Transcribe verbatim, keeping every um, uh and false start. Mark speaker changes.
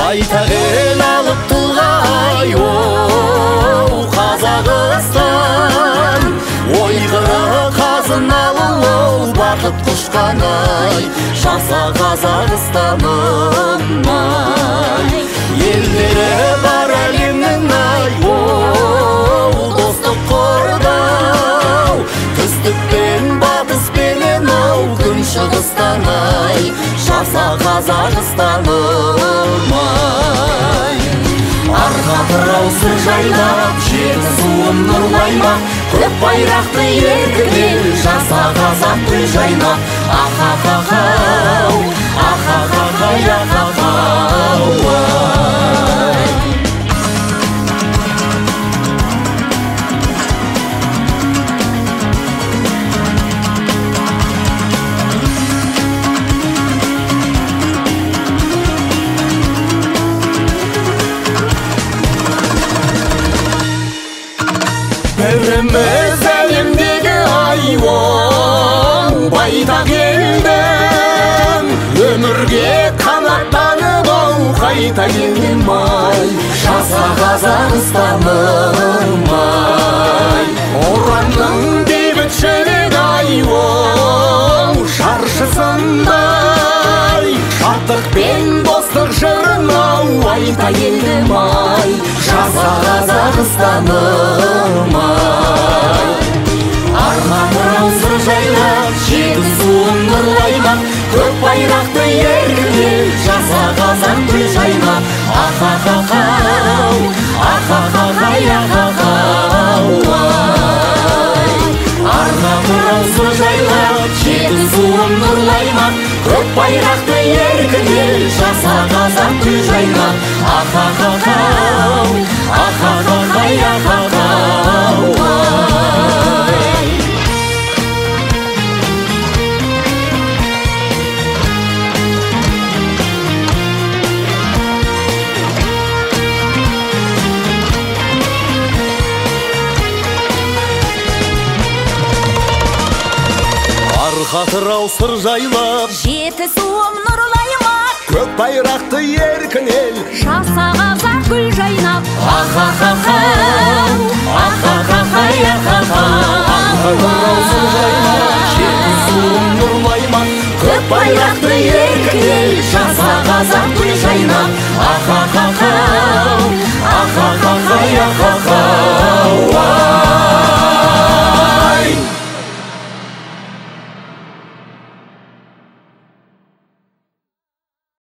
Speaker 1: байтақ ел алып тұлғай, оу Қазақстан. Ойғыры қазыналы ол бақыт құшқандай, жаса Қазақстаным-ай. Елдері бар әлемнің ай, оу достық қордау, түстік пен батыс пенен ау, күншығыстан ай, жаса Қазақстаным-ай. Арқа тырау сыр жайлап, жеті суым нұрлаймақ, көк байрақты еркінен жаса қазақ гүл жайнап. Ахахахау, ахахахай, ахахау-ай. Біріміз әлемдегі айуан, байтақ елдің өмірге қанаттанып ау, қайта келем-ай, жаса Қазақстаным-ай. Ұранның бейбітшілік айуан, шаршысындай, шаттық пен достық жырын ау, айта келем-ай, жаса Қазақстаным-ай. Арқа тырау сыр жайлап, жеті суым нұрлаймақ, көк байрақты еркінен жаса қазақ гүл жайнап. Ахахахау, ахахахай, ахахау-ай. Арқа тырау сыр жайлап, жеті суым нұрлаймақ, көк байрақты еркінен жаса қазақ гүл жайнап. Ахахахау, ахахахай, ахахау-ай. Арқа тырау сыр жайлап,
Speaker 2: жеті суым нұрлаймақ,
Speaker 1: көк байрақты еркін ел
Speaker 2: жаса қазақ гүл жайнап.
Speaker 1: Ахахахау, ахахахай, ахахау-ай. Жеті суым нұрлаймақ, көк байрақты еркін ел жаса қазақ гүл жайнап. Ахахахау, ахахахай, ахахау.